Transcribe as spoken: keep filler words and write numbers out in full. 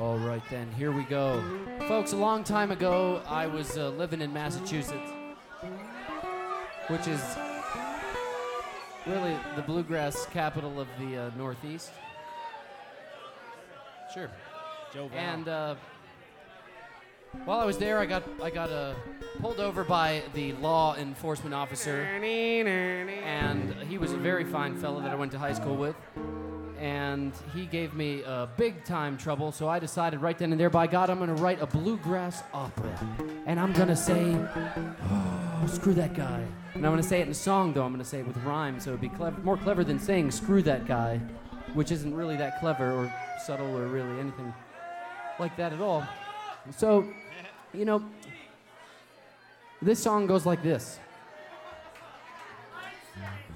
All right, then, here we go. Folks, a long time ago, I was uh, living in Massachusetts, which is really the bluegrass capital of the uh, Northeast. Sure. Joe Val. And uh, while I was there, I got I got uh, pulled over by the law enforcement officer, and he was a very fine fellow that I went to high school with. And he gave me uh, big time trouble, so I decided right then and there, by God, I'm gonna write a bluegrass opera. And I'm gonna say, oh, screw that guy. And I'm gonna say it in a song, though. I'm gonna say it with rhyme, so it'd be clever, more clever than saying screw that guy, which isn't really that clever or subtle or really anything like that at all. So, you know, this song goes like this.